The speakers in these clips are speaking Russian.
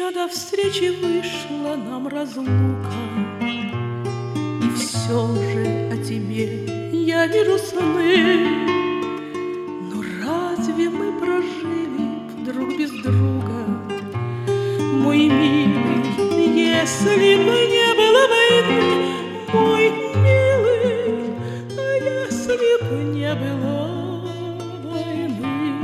Еще до встречи вышла нам разлука, и все же о тебе я вижу сны. Но разве мы прожили б друг без друга, мой милый, если бы не было войны, мой милый, если бы не было войны?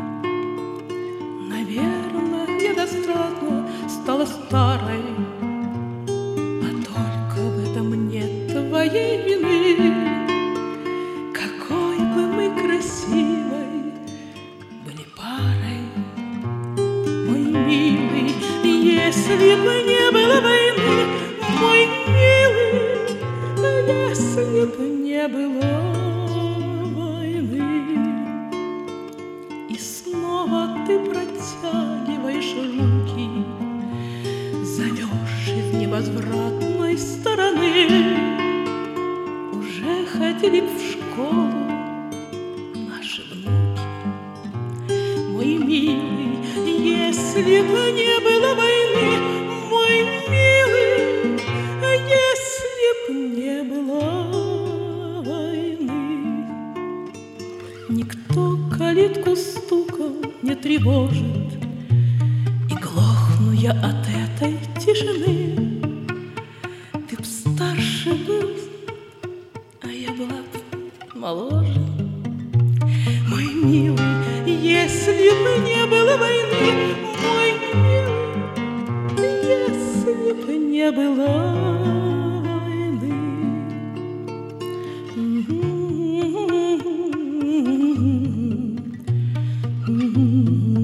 Наверное, я достаточно стала старой, а только в этом нет твоей вины. Какой бы мы красивой были парой, мой милый, если бы не было войны, мой милый, если бы не было войны. И снова ты протягиваешь руки, зовешь из невозвратной стороны. Уже ходили б в школу наши внуки, мой милый, если бы не было войны, мой милый, если бы не было войны. Никто калитку стуком не тревожит, и глохну я от этой тишины. Ты б старше был, а я была б моложе, мой милый, если бы не было войны, мой милый, если бы не было войны. Mm-hmm.